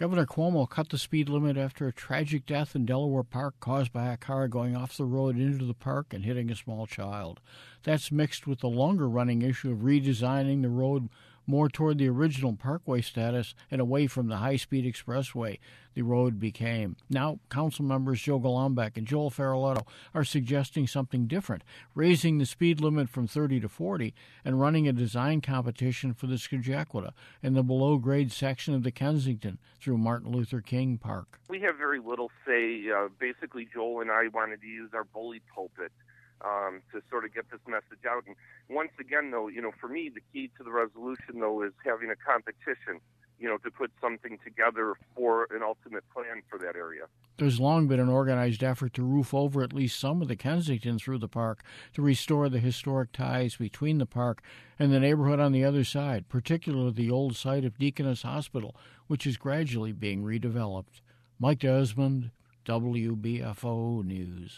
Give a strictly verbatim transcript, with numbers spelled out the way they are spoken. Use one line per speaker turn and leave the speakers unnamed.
Governor Cuomo cut the speed limit after a tragic death in Delaware Park caused by a car going off the road into the park and hitting a small child. That's mixed with the longer-running issue of redesigning the road more toward the original parkway status and away from the high-speed expressway the road became. Now, council members Joe Golombek and Joel Farrelletto are suggesting something different, raising the speed limit from thirty to forty and running a design competition for the Scajaquada and the below-grade section of the Kensington through Martin Luther King Park.
We have very little say. Uh, basically, Joel and I wanted to use our bully pulpit Um, to sort of get this message out. And once again, though, you know, for me, the key to the resolution, though, is having a competition, you know, to put something together for an ultimate plan for that area.
There's long been an organized effort to roof over at least some of the Kensington through the park to restore the historic ties between the park and the neighborhood on the other side, particularly the old site of Deaconess Hospital, which is gradually being redeveloped. Mike Desmond, W B F O News.